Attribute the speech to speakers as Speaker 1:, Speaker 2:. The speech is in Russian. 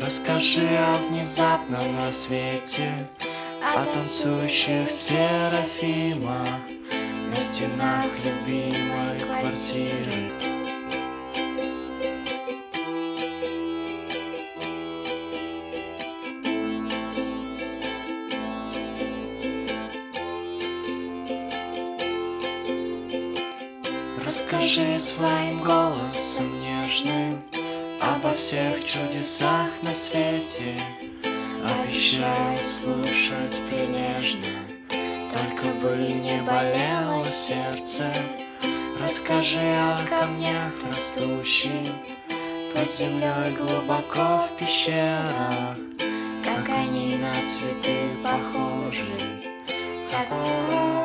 Speaker 1: Расскажи о внезапном рассвете, о танцующих серафимах на стенах любимой квартиры. Расскажи своим голосом нежным обо всех чудесах на свете. Обещаю слушать прилежно, только бы не болело сердце. Расскажи о камнях растущих под землей глубоко в пещерах, как они на цветы похожи, как